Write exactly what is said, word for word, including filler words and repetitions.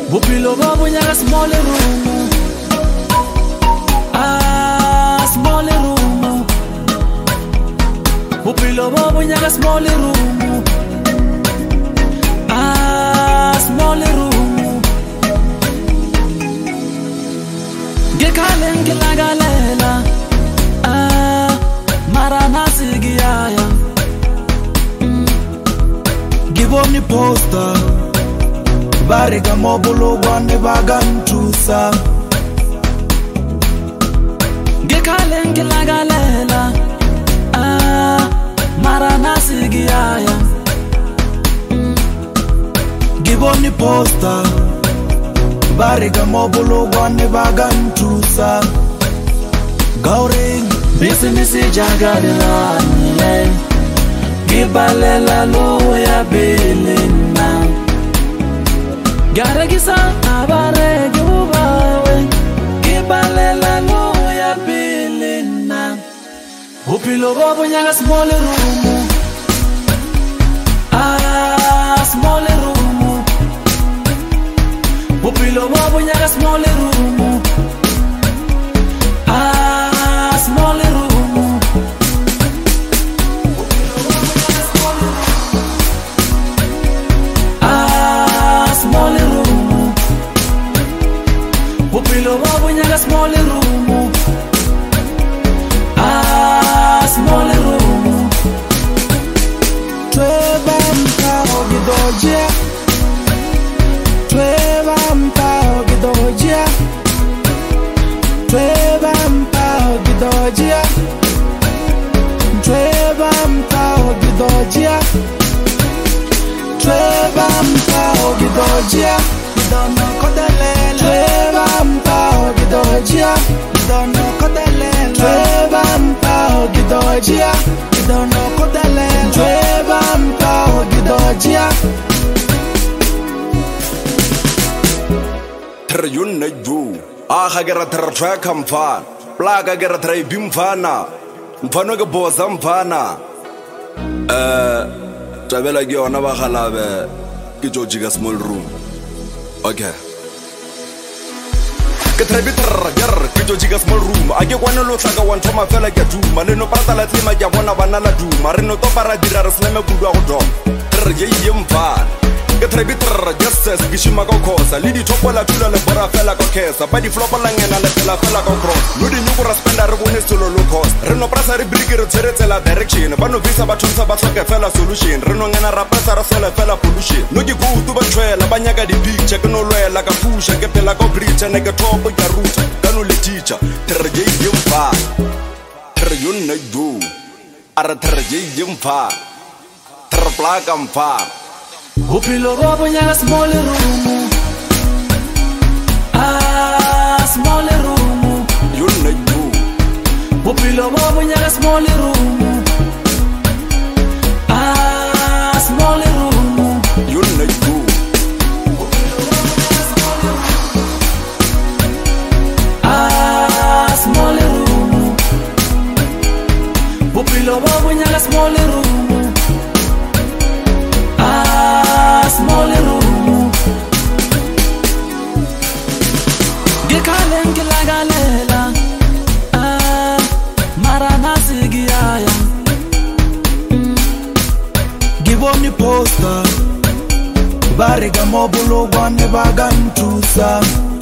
Bophelo ba bonyaka small room. Ah, small room. Bophelo ba bonyaka small room. Ah, small room. Gekale ngilagalela. Ah, marana sigiyaya. Giboni poster. Barika mobulu gwande bagantusa. Gekale ngilagalela. Ah, marana sigiyaya. Giboni poster. Barika mobulu gwande bagantusa. Gauring business jagadela. Gibalela lo ya belena. Garagisa abare gubawe. Gibalela lo ya belena. Bophelo ba bonyaka small room. Ah, small room. Bophelo ba bonyaka small room. Ah, small room. Ah, small room. Bophelo ba bonyaka small room. Ah, small room. Tweba mpao gidojia. Tweba mpao gidojia. Tweba mpao gidojia. Tweba mpao gidojia. Tweba mpao gidojia. Dono kodelela. Tweba mpao gidojia. Dono kodelela. Tweba mpao gidojia. Dono kodelela. Tweba mpao gidojia. Yun na ju aha gera tra track mfana plaga gera tra bimfana mfano ke bosa mfana eh tabela ke ona ba galabe ke jojiga small room. Okay ke trebi tra ger ke jojiga small room a ke kwana lo tlaka wa nthoma fela ke duma le no patala tlima ke bona bana la duma re no to para dira re sleme kudu a go dom re ye ye mfana ke trebi tra justice ke shima go khosa le di thopola tula le bora fela go kesa ba di flopa la ngena le fela fela go cross no di nyuko raspenda re bone solo lo cost re no prasa re briki re tshiretsela direction ba no visa ba thusa ba tsoke fela solution re no ngena ra prasa ra fela fela pollution no ke go tu ba tshwela ba nyaka di picture ke no lwela ka pusha ke pela go preach ne ke topo ka root ka no le teacher tre ye yimfa tre yon na do ara tre ye yimfa tre plaka mfa. Bophelo ba bonyaka small room. Ah, small room. You know you. Bophelo ba bonyaka small room. Ah, small room. You know you. Ah, small room. Bophelo ba bonyaka small room. Small room. Gekale ngilagalela. Ah, marana sigiyaya. Giboni poster. Barika mobulu gwande bagantusa.